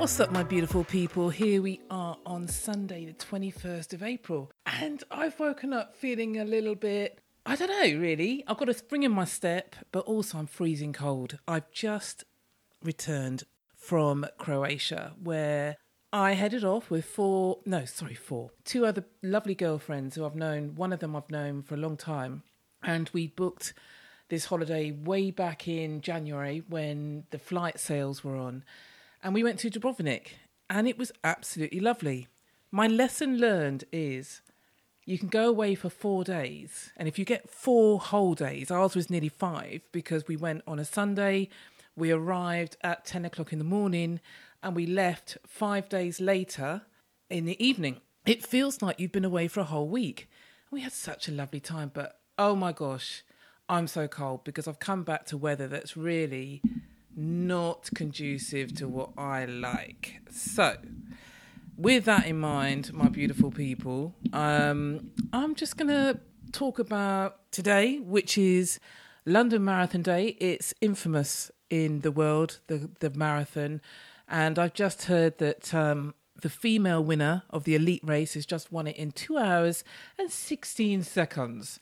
What's up, my beautiful people? Here we are on Sunday, the 21st of April. And I've woken up feeling a little bit, I don't know, really. I've got a spring in my step, but also I'm freezing cold. I've just returned from Croatia, where I headed off with two other lovely girlfriends who I've known. One of them I've known for a long time. And we booked this holiday way back in January when the flight sales were on. And we went to Dubrovnik, and it was absolutely lovely. My lesson learned is you can go away for 4 days, and if you get 4 whole days, ours was nearly 5 because we went on a Sunday, we arrived at 10 o'clock in the morning, and we left 5 days later in the evening. It feels like you've been away for a whole week. We had such a lovely time, but oh my gosh, I'm so cold because I've come back to weather that's really not conducive to what I like. So, with that in mind, my beautiful people, I'm just going to talk about today, which is London Marathon Day. It's infamous in the world, the marathon. And I've just heard that the female winner of the elite race has just won it in 2 hours and 16 seconds,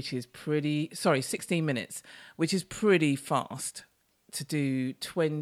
16 minutes, which is pretty fast to do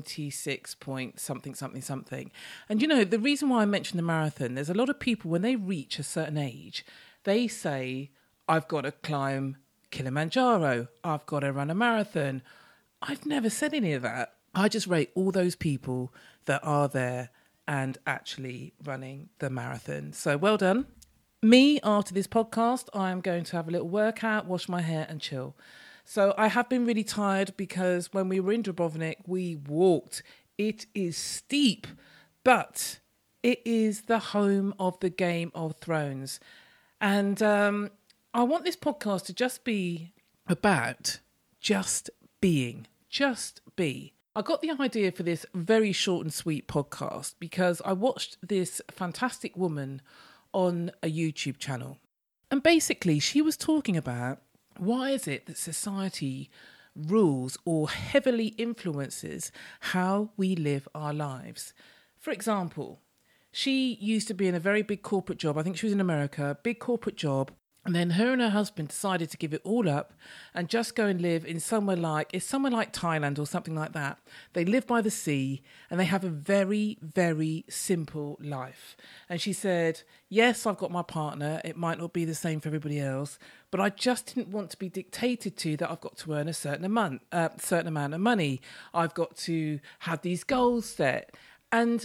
26 point something. And, you know, the reason why I mentioned the marathon, there's a lot of people, when they reach a certain age, they say, I've got to climb Kilimanjaro, I've got to run a marathon. I've never said any of that. I just rate all those people that are there and actually running the marathon. So well done. Me, after this podcast, I am going to have a little workout, wash my hair and chill. So I have been really tired because when we were in Dubrovnik, we walked. It is steep, but it is the home of the Game of Thrones. And I want this podcast to just be about just being, just be. I got the idea for this very short and sweet podcast because I watched this fantastic woman on a YouTube channel. And basically she was talking about why is it that society rules or heavily influences how we live our lives? For example, she used to be in a very big corporate job. I think she was in America, big corporate job. And then her and her husband decided to give it all up and just go and live in somewhere like Thailand or something like that. They live by the sea and they have a very, very simple life. And she said, yes, I've got my partner. It might not be the same for everybody else, but I just didn't want to be dictated to that I've got to earn a certain amount of money. I've got to have these goals set. And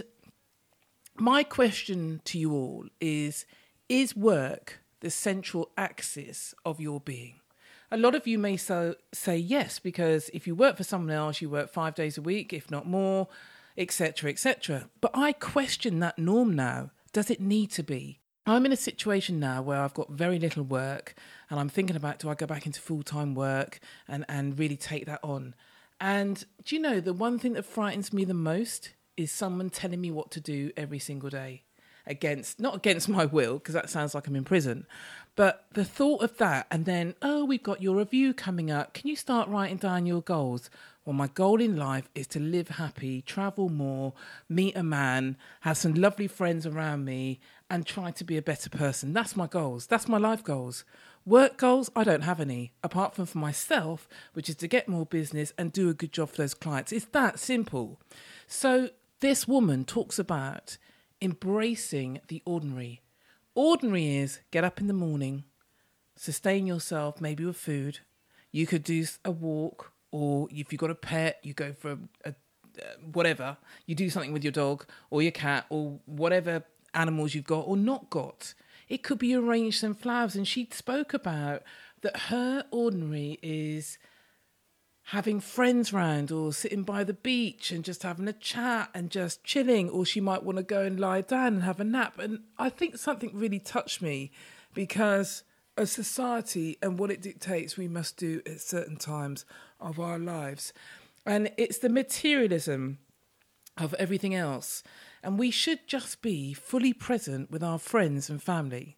my question to you all is work the central axis of your being? A lot of you may say yes, because if you work for someone else, you work 5 days a week, if not more, etc., etc. But I question that norm now. Does it need to be? I'm in a situation now where I've got very little work and I'm thinking about, do I go back into full-time work and really take that on? And do you know, the one thing that frightens me the most is someone telling me what to do every single day. Not against my will, because that sounds like I'm in prison, but the thought of that, and then, we've got your review coming up. Can you start writing down your goals? Well, my goal in life is to live happy, travel more, meet a man, have some lovely friends around me, and try to be a better person. That's my goals. That's my life goals. Work goals, I don't have any, apart from for myself, which is to get more business and do a good job for those clients. It's that simple. So this woman talks about embracing the ordinary. Ordinary is get up in the morning, sustain yourself maybe with food. You could do a walk, or if you've got a pet, you go for whatever. You do something with your dog or your cat or whatever animals you've got or not got. It could be arrange some flowers. And she spoke about that her ordinary is having friends round or sitting by the beach and just having a chat and just chilling, or she might want to go and lie down and have a nap. And I think something really touched me because a society and what it dictates we must do at certain times of our lives. And it's the materialism of everything else. And we should just be fully present with our friends and family.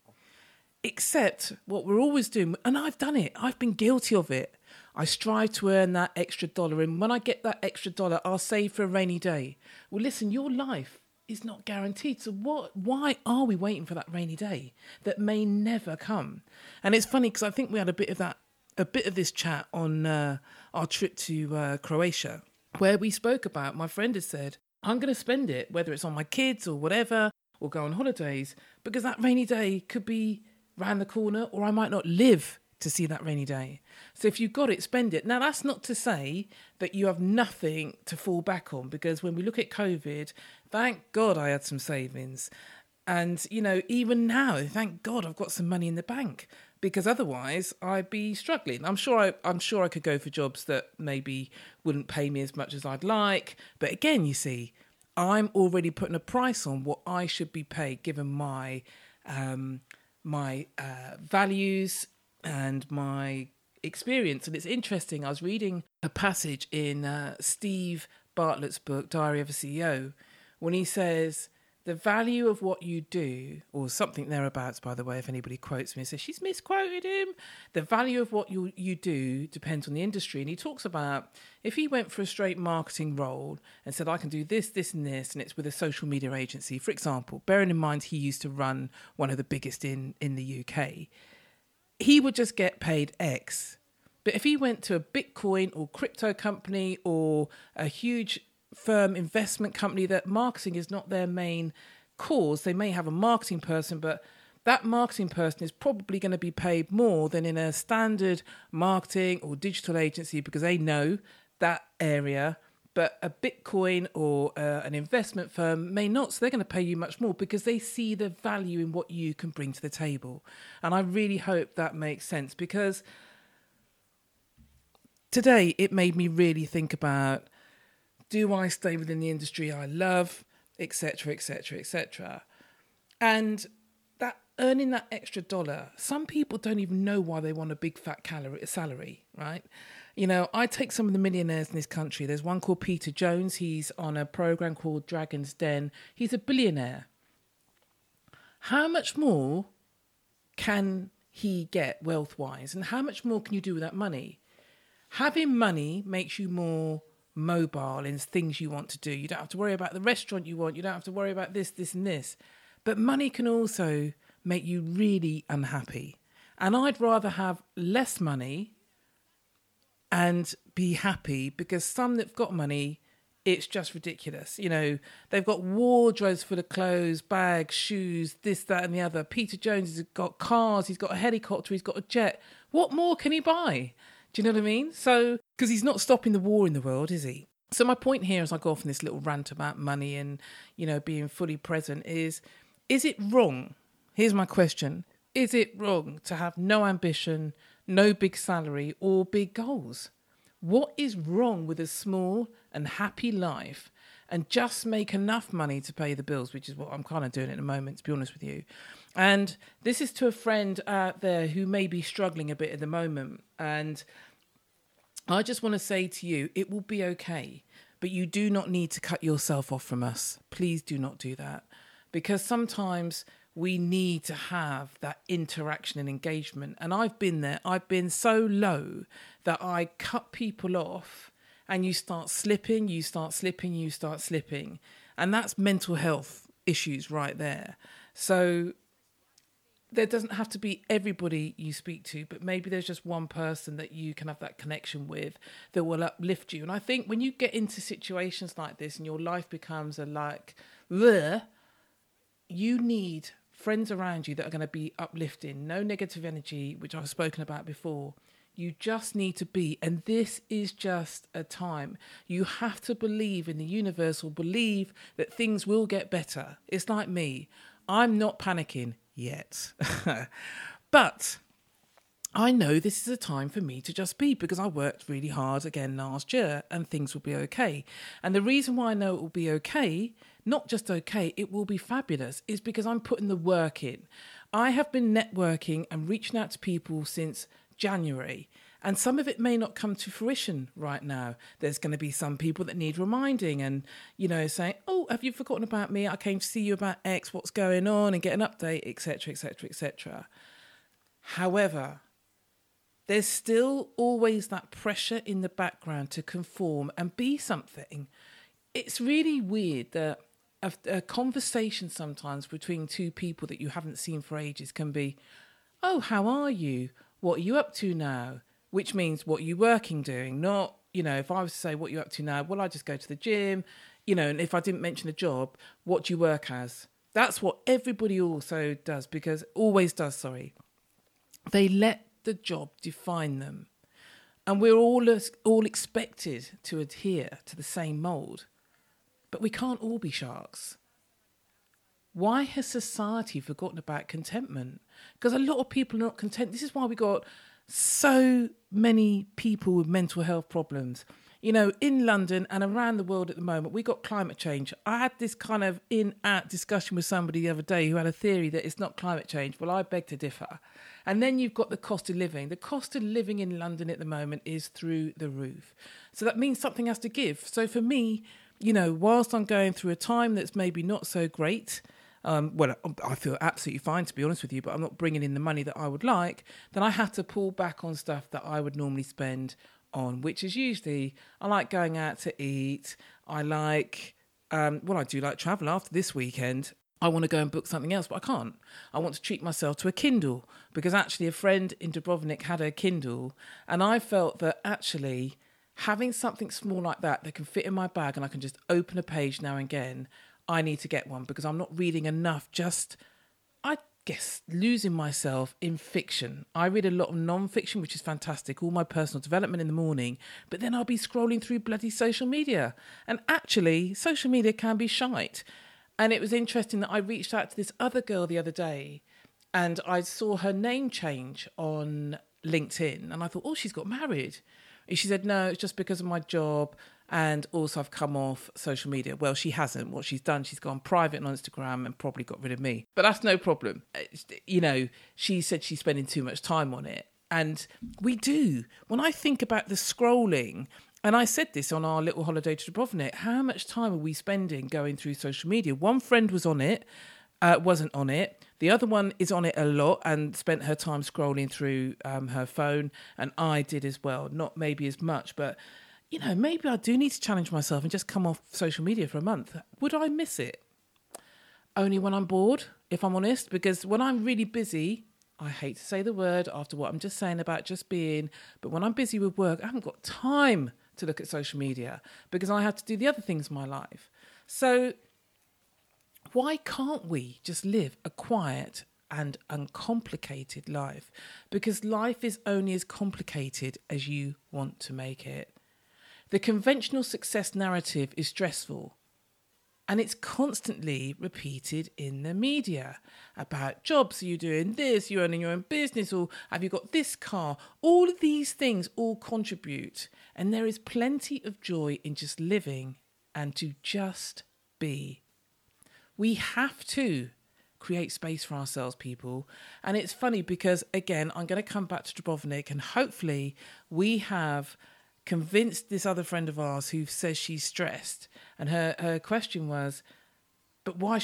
Except what we're always doing, and I've done it, I've been guilty of it. I strive to earn that extra dollar, and when I get that extra dollar, I'll save for a rainy day. Well, listen, your life is not guaranteed. So why are we waiting for that rainy day that may never come? And it's funny because I think we had a bit of this chat on our trip to Croatia, where we spoke about, my friend has said, I'm going to spend it, whether it's on my kids or whatever, or go on holidays, because that rainy day could be round the corner, or I might not live to see that rainy day. So if you've got it, spend it. Now, that's not to say that you have nothing to fall back on, because when we look at COVID, thank God I had some savings. And, you know, even now, thank God I've got some money in the bank, because otherwise I'd be struggling. I'm sure I could go for jobs that maybe wouldn't pay me as much as I'd like. But again, you see, I'm already putting a price on what I should be paid given my values and my experience. And it's interesting, I was reading a passage in Steve Bartlett's book, Diary of a CEO, when he says, the value of what you do, or something thereabouts, by the way, if anybody quotes me and says, she's misquoted him. The value of what you do depends on the industry. And he talks about if he went for a straight marketing role and said, I can do this, this and this, and it's with a social media agency, for example, bearing in mind he used to run one of the biggest in the UK, he would just get paid X. But if he went to a Bitcoin or crypto company or a huge firm investment company that marketing is not their main cause, they may have a marketing person, but that marketing person is probably going to be paid more than in a standard marketing or digital agency because they know that area. But a Bitcoin or an investment firm may not, so they're going to pay you much more because they see the value in what you can bring to the table. And I really hope that makes sense, because today it made me really think about, do I stay within the industry I love, etc., etc., etc.? And that earning that extra dollar, some people don't even know why they want a big fat salary, right? You know, I take some of the millionaires in this country. There's one called Peter Jones. He's on a program called Dragon's Den. He's a billionaire. How much more can he get wealth-wise? And how much more can you do with that money? Having money makes you more mobile in things you want to do. You don't have to worry about the restaurant you want. You don't have to worry about this, this and this. But money can also make you really unhappy. And I'd rather have less money and be happy, because some that've got money, it's just ridiculous. You know, they've got wardrobes full of clothes, bags, shoes, this, that and the other. Peter Jones has got cars, he's got a helicopter, he's got a jet. What more can he buy? Do you know what I mean? So, because he's not stopping the war in the world, is he? So my point here, as I go off on this little rant about money and, you know, being fully present, is it wrong? Here's my question. Is it wrong to have no ambition, no big salary or big goals? What is wrong with a small and happy life and just make enough money to pay the bills, which is what I'm kind of doing at the moment, to be honest with you. And this is to a friend out there who may be struggling a bit at the moment. And I just want to say to you, it will be okay, but you do not need to cut yourself off from us. Please do not do that, because sometimes we need to have that interaction and engagement. And I've been there. I've been so low that I cut people off, and you start slipping, you start slipping, you start slipping. And that's mental health issues right there. So there doesn't have to be everybody you speak to, but maybe there's just one person that you can have that connection with that will uplift you. And I think when you get into situations like this and your life becomes bleh, you need friends around you that are going to be uplifting, no negative energy, which I've spoken about before. You just need to be, and this is just a time. You have to believe in the universe, or believe that things will get better. It's like me. I'm not panicking yet. But I know this is a time for me to just be, because I worked really hard again last year and things will be okay. And the reason why I know it will be okay, not just okay, it will be fabulous, is because I'm putting the work in. I have been networking and reaching out to people since January, and some of it may not come to fruition right now. There's going to be some people that need reminding and, you know, saying, oh, have you forgotten about me? I came to see you about X, what's going on, and get an update, etc., etc., etc. However, there's still always that pressure in the background to conform and be something. It's really weird that a conversation sometimes between two people that you haven't seen for ages can be, oh, how are you? What are you up to now? Which means, what are you working doing? Not, if I was to say, what are you up to now? Well, I just go to the gym, and if I didn't mention the job, what do you work as? That's what everybody also does, They let the job define them. And we're all expected to adhere to the same mould. But we can't all be sharks. Why has society forgotten about contentment? Because a lot of people are not content. This is why we got so many people with mental health problems. In London and around the world at the moment, we got climate change. I had this kind of in-out discussion with somebody the other day who had a theory that it's not climate change. Well, I beg to differ. And then you've got the cost of living. The cost of living in London at the moment is through the roof. So that means something has to give. So for me, whilst I'm going through a time that's maybe not so great, I feel absolutely fine, to be honest with you, but I'm not bringing in the money that I would like, then I have to pull back on stuff that I would normally spend on, which is usually, I like going out to eat. I like, I do like travel. After this weekend, I want to go and book something else, but I can't. I want to treat myself to a Kindle, because actually a friend in Dubrovnik had a Kindle, and I felt that actually having something small like that can fit in my bag and I can just open a page now and again, I need to get one, because I'm not reading enough, losing myself in fiction. I read a lot of non-fiction, which is fantastic, all my personal development in the morning, but then I'll be scrolling through bloody social media. And actually, social media can be shite. And it was interesting that I reached out to this other girl the other day and I saw her name change on LinkedIn and I thought, oh, she's got married. And she said, no, it's just because of my job. And also I've come off social media. Well, she hasn't. What she's done, she's gone private on Instagram and probably got rid of me. But that's no problem. She said she's spending too much time on it. And we do. When I think about the scrolling, and I said this on our little holiday to Dubrovnik, how much time are we spending going through social media? One friend was on it, wasn't on it. The other one is on it a lot and spent her time scrolling through her phone. And I did as well. Not maybe as much, but maybe I do need to challenge myself and just come off social media for a month. Would I miss it? Only when I'm bored, if I'm honest, because when I'm really busy, I hate to say the word after what I'm just saying about just being, but when I'm busy with work, I haven't got time to look at social media because I have to do the other things in my life. So why can't we just live a quiet and uncomplicated life? Because life is only as complicated as you want to make it. The conventional success narrative is stressful and it's constantly repeated in the media about jobs. Are you doing this? You're owning your own business, or have you got this car? All of these things all contribute, and there is plenty of joy in just living and to just be. We have to create space for ourselves, people. And it's funny because, again, I'm going to come back to Dubrovnik and hopefully we have convinced this other friend of ours who says she's stressed, and her question was, but why,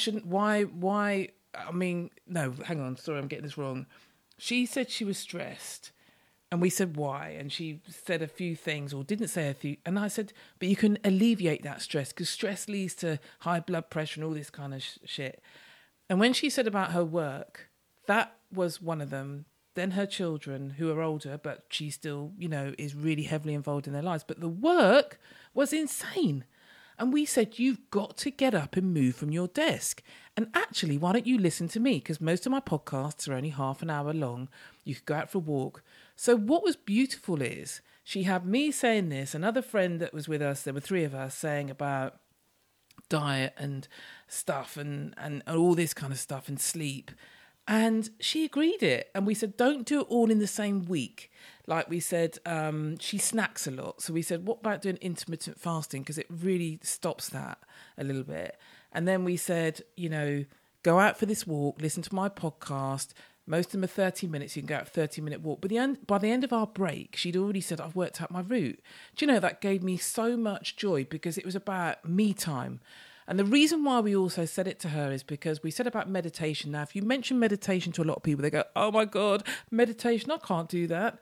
no, hang on, sorry, I'm getting this wrong. She said she was stressed and we said why, and she said a few things or didn't say a few, and I said, but you can alleviate that stress because stress leads to high blood pressure and all this kind of shit. And when she said about her work, that was one of them. Then her children, who are older, but she still, is really heavily involved in their lives. But the work was insane. And we said, you've got to get up and move from your desk. And actually, why don't you listen to me? Because most of my podcasts are only half an hour long. You could go out for a walk. So what was beautiful is she had me saying this, another friend that was with us, there were three of us, saying about diet and stuff and all this kind of stuff and sleep. And she agreed it. And we said, don't do it all in the same week. Like we said, she snacks a lot. So we said, what about doing intermittent fasting? Because it really stops that a little bit. And then we said, go out for this walk, listen to my podcast. Most of them are 30 minutes. You can go out for a 30-minute walk. But by the end of our break, she'd already said, I've worked out my route. Do you know, that gave me so much joy because it was about me time. And the reason why we also said it to her is because we said about meditation. Now, if you mention meditation to a lot of people, they go, oh my God, meditation, I can't do that.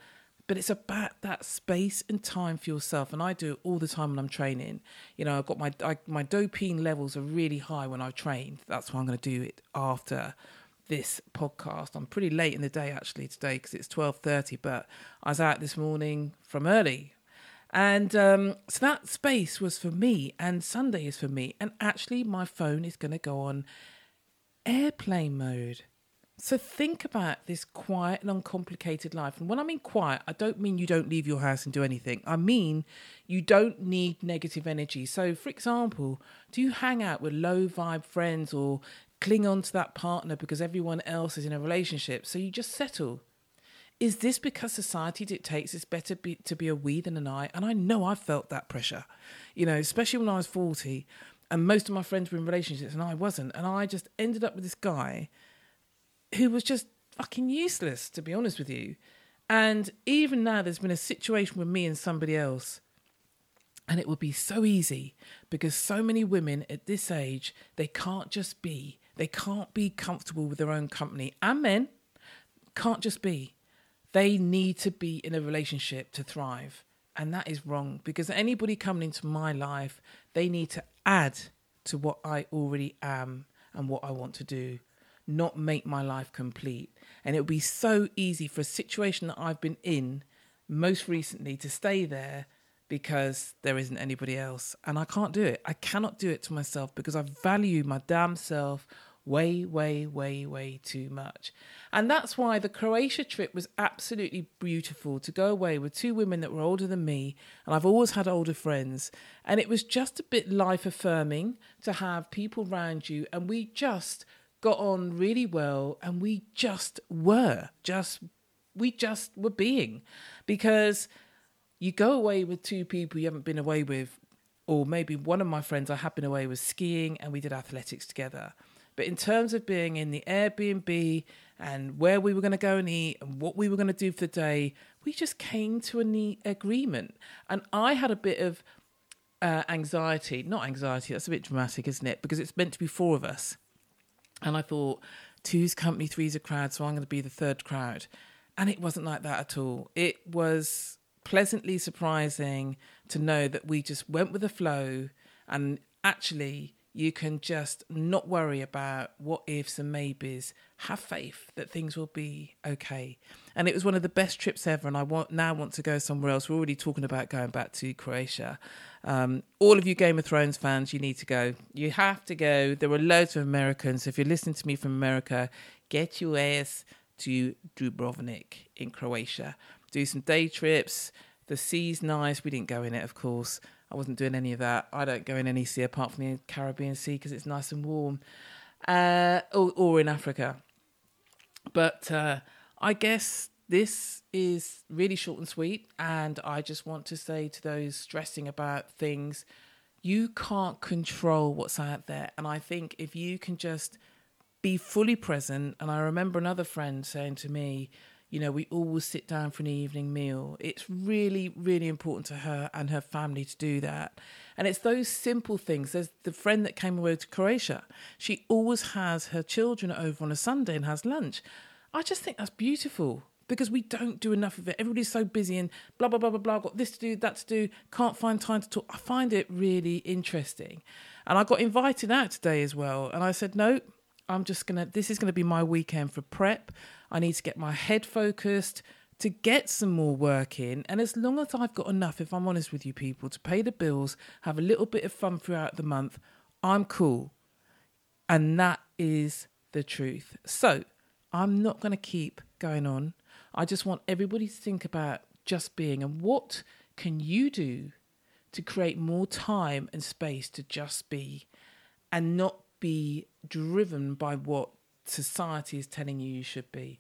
But it's about that space and time for yourself. And I do it all the time when I'm training. You know, I've got my dopamine levels are really high when I train. That's why I'm going to do it after this podcast. I'm pretty late in the day actually today because it's 12:30, but I was out this morning from early. And so that space was for me, and Sunday is for me. And actually my phone is going to go on airplane mode. So think about this quiet and uncomplicated life. And when I mean quiet, I don't mean you don't leave your house and do anything. I mean you don't need negative energy. So, for example, do you hang out with low vibe friends or cling on to that partner because everyone else is in a relationship? So you just settle. Is this because society dictates it's better to be a we than an I? And I know I've felt that pressure, you know, especially when I was 40 and most of my friends were in relationships and I wasn't. And I just ended up with this guy who was just fucking useless, to be honest with you. And even now there's been a situation with me and somebody else, and it would be so easy because so many women at this age, they can't be comfortable with their own company, and men can't just be. They need to be in a relationship to thrive. And that is wrong, because anybody coming into my life, they need to add to what I already am and what I want to do, not make my life complete. And it would be so easy for a situation that I've been in most recently to stay there because there isn't anybody else. And I can't do it. I cannot do it to myself because I value my damn self way, way, way, way too much. And that's why the Croatia trip was absolutely beautiful, to go away with two women that were older than me. And I've always had older friends. And it was just a bit life affirming to have people around you. And we just got on really well, and we just were being, because you go away with two people you haven't been away with, or maybe one of my friends I had been away with skiing and we did athletics together. But in terms of being in the Airbnb and where we were going to go and eat and what we were going to do for the day, we just came to an agreement. And I had a bit of anxiety, not anxiety, that's a bit dramatic, isn't it? Because it's meant to be four of us. And I thought, two's company, three's a crowd, so I'm going to be the third crowd. And it wasn't like that at all. It was pleasantly surprising to know that we just went with the flow, and actually you can just not worry about what ifs and maybes. Have faith that things will be okay. And it was one of the best trips ever, and I now want to go somewhere else. We're already talking about going back to Croatia. All of you Game of Thrones fans, you need to go. You have to go. There are loads of Americans. If you're listening to me from America, get your ass to Dubrovnik in Croatia. Do some day trips. The sea's nice. We didn't go in it, of course. I wasn't doing any of that. I don't go in any sea apart from the Caribbean Sea because it's nice and warm. Or in Africa. But I guess this is really short and sweet. And I just want to say to those stressing about things, you can't control what's out there. And I think if you can just be fully present. And I remember another friend saying to me, you know, we always sit down for an evening meal. It's really, really important to her and her family to do that. And it's those simple things. There's the friend that came away to Croatia. She always has her children over on a Sunday and has lunch. I just think that's beautiful because we don't do enough of it. Everybody's so busy and blah, blah, blah, blah, blah. Got this to do, that to do. Can't find time to talk. I find it really interesting. And I got invited out today as well. And I said, no, this is going to be my weekend for prep. I need to get my head focused to get some more work in. And as long as I've got enough, if I'm honest with you people, to pay the bills, have a little bit of fun throughout the month, I'm cool. And that is the truth. So I'm not going to keep going on. I just want everybody to think about just being, and what can you do to create more time and space to just be and not be driven by what society is telling you should be.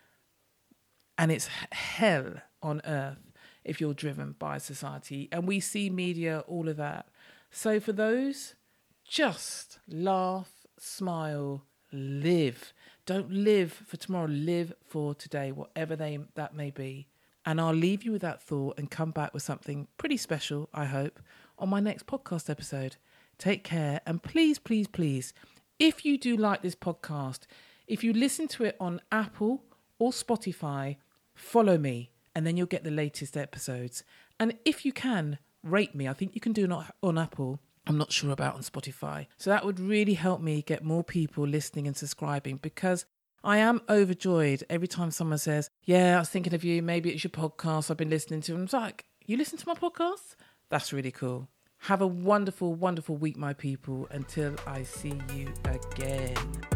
And it's hell on earth if you're driven by society. And we see media, all of that. So for those, just laugh, smile, live. Don't live for tomorrow, live for today, whatever that may be. And I'll leave you with that thought and come back with something pretty special, I hope, on my next podcast episode. Take care. And please, please, please, if you do like this podcast, if you listen to it on Apple or Spotify, follow me and then you'll get the latest episodes. And if you can, rate me. I think you can do it on Apple. I'm not sure about on Spotify. So that would really help me get more people listening and subscribing, because I am overjoyed every time someone says, yeah, I was thinking of you. Maybe it's your podcast I've been listening to. And I'm like, you listen to my podcast? That's really cool. Have a wonderful, wonderful week, my people. Until I see you again.